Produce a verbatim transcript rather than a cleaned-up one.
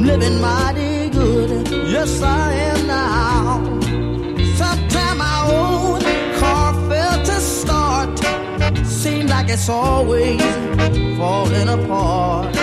living mighty good. Yes, I am now. Sometime my old car failed to start. Seems like it's always falling apart.